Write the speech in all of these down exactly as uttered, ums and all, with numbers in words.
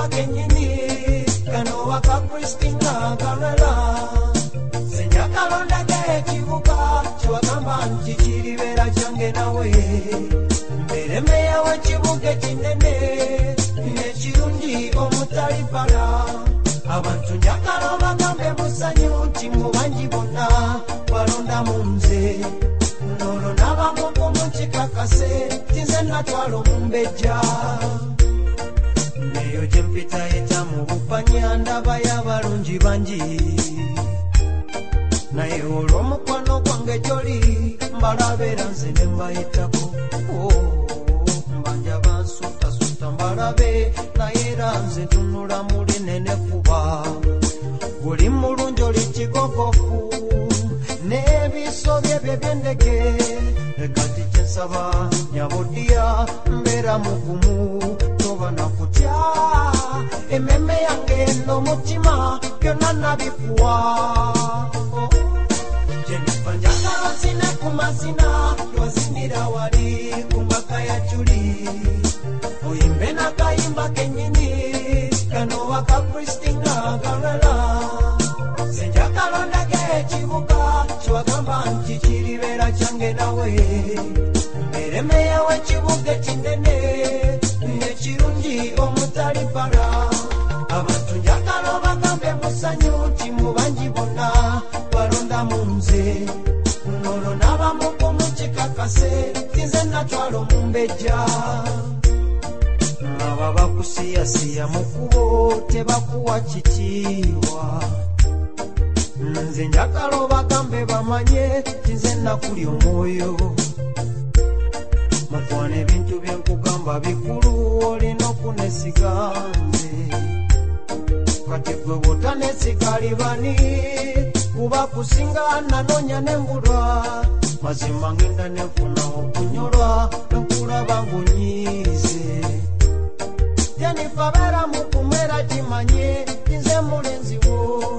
kayimba kenyini kano waka Christina Karela senyakalonda ekibuga kyewagamba nti kiribera kyange nawe mbere meya w'ekibuga ekinene nekirungi omutali para abantu njagala bagambe musanyu nti mu bangi bonna balonda mu nze nono n'abamu kumukikakase tinze natwala omumbejja neyo gye mpitayita mu bupanya ndaba y'abalungi bangi naye olw'omukwano gwange gy'oli mbalabeera nze ne mbayitako mbanja bansuutasuuta mbalabe naye era nze ntunula muli nene kuba buli mulungi oli kigogofu n'ebiso bye bye by'endeke kati kye nsaba nyabodiya mbeera mugumu toba nakutya emmeme yange n'omutima byonna nabikuwa Jennifer njagala nsine ku mazina twazinira wali ku mbaga ya Juli oyimbe n'akayimba kennyini kano waka Christina Karela senjagala ndage ekibuga kyewagamba nti kiribera kyange nawe mbere meya w'ekibuga ekinene nekirungi omutali para abantu njagala bagambe musanyu nti mu bangi bonna balonda mu nze nono n'abamu kumukikakase tinze natwala omumbejja aba bakusiyasiya mu kubo tebakuwa kitiibwa nze njagala obagambe bamanye tinze nakuli omwoyo mutwana ebintu bye nkugamba bikulu olina okunesiga nze kati gwe bw'otanesiga libani kuba kusinga nanoonya nembulwa mazima ngenda nenfuna okunyolwa enkulaba ng'onyiize Jennifer beera mu kumera kimanye nze mulenzi wo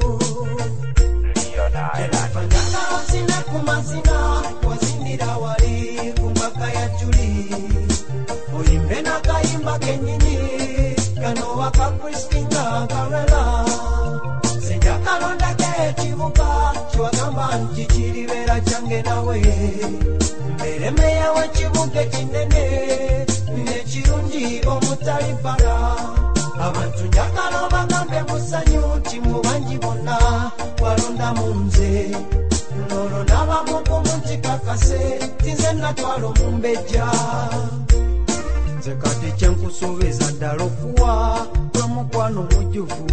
Jennifer njagala nsine ku mazina wazinira wali ku mbaga ya Juli oyimbe n'akayimba kennyini kano waka Christina Karela senjakalondako ekibuga kyewagamba nti kiribera kyange nawe mbere meya w'ekibuga ekinene nekirungi omutali para abantu njagala bagambe musanyu nti mu bangi bonna walonda mu nze nono n'abamu kumukikakase tinze natwala omumbejja nze kati kyenkusuubiza ddala okuwa gwe mukwano mujjuvu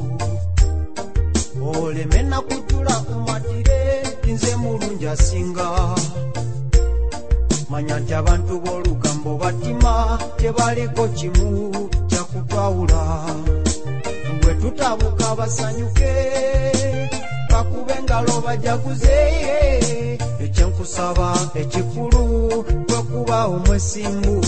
oleme nakutula kumatire nze mulungi asinga manya nti abantu b'olugambo batima tebaliko kimu kyakutwawula bwe tutabuka basanyuke bakube engalo bajaguze ekyenkusaba ekikulu kwe kuba omwesimbu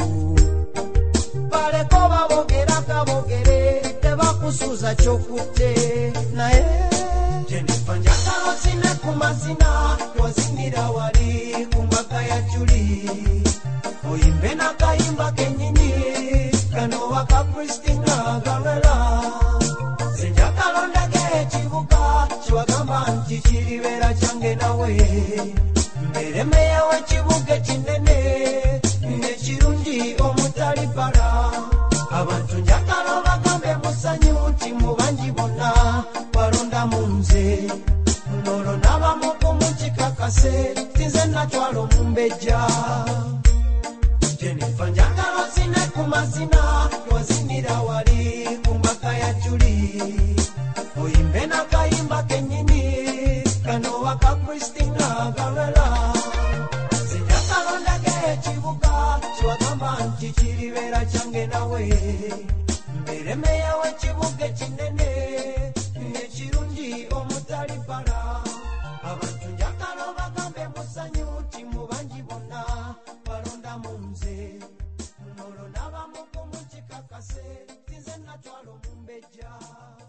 baleko babogera kabogere tebakusuuza kyokutte naye Jennifer njagala nsine ku mazina twazinira wali ku mbaga ya Juli oyimbe n'akayimba kennyini kano waka Christina Karela senjagala ndage ekibuga kyewagamba nti kiribera kyange nawe mbere meya w'ekibuga ekinene nekirungi omutali para abantu njagala bagambe musanyu nti mu bangi bonna balonda mu nze nono n'abamu kumukikakase tinze natwala omumbejja Jennifer njagala nsine ku mazina twazinira wali ku mbaga ya Juli oyimbe n'akayimba kennyini kano waka Christina Karela senjagala ndage ekibuga kyewagamba nti kiribera kyange nawe mbere meya w'ekibuga ekinene nekirungi omutali para abantu njagala bagambe musanyu nti mu bangi bonna balonda mu nze nono n'abamu kumukikakase tinze natwala omumbejja